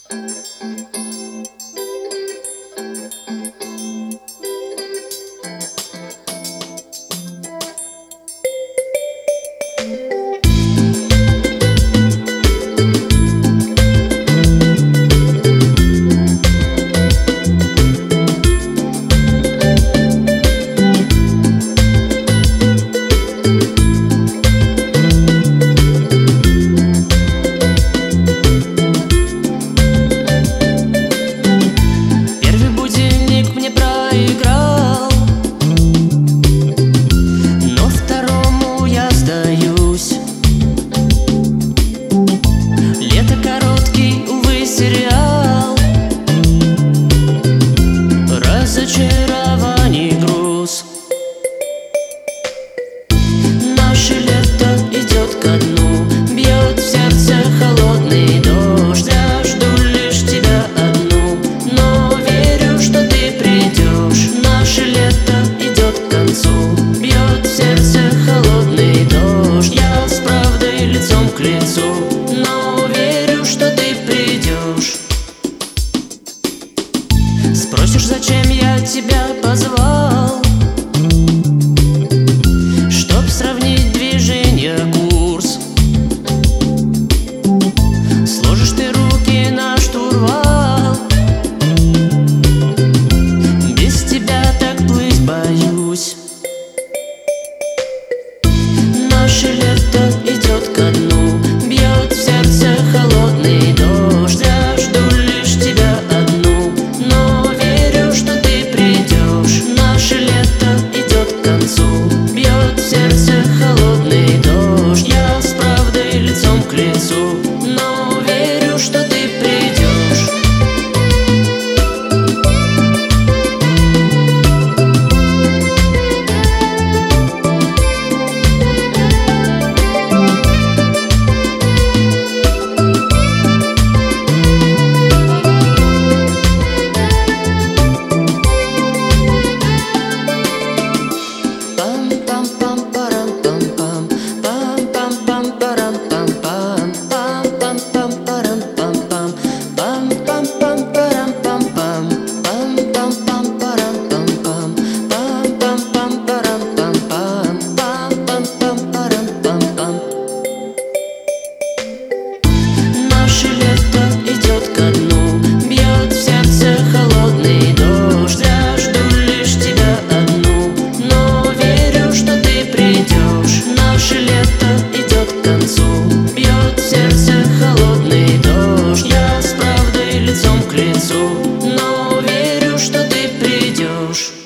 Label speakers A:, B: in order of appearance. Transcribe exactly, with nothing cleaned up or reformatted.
A: Разочарований груз. Наше лето идет ко дну, бьет в сердце холодный дождь. Я жду лишь тебя одну, но верю, что ты придешь. Наше лето идет к концу, бьет в сердце холодный дождь. Я с правдой лицом к лицу, но верю, что ты придешь. Спросишь, зачем я тебя позвал? Чтоб сравнить движение, курс. Сложишь ты руки на штурвал. Без тебя так плыть боюсь. Наше лето идет ко дну, бьет в сердце холодный дождь. Я жду лишь тебя одну, но верю, что ты придешь. Наше лето идет к концу, бьет в сердце холодный дождь. Я с правдой лицом к лицу, но верю, что ты придешь. Наше лето идет ко дну, бьет в сердце холодный дождь. Я жду лишь тебя одну, но верю, что ты придешь. Наше лето идет к концу, бьет в сердце холодный дождь. Я с правдой лицом к лицу, но верю, что ты придешь.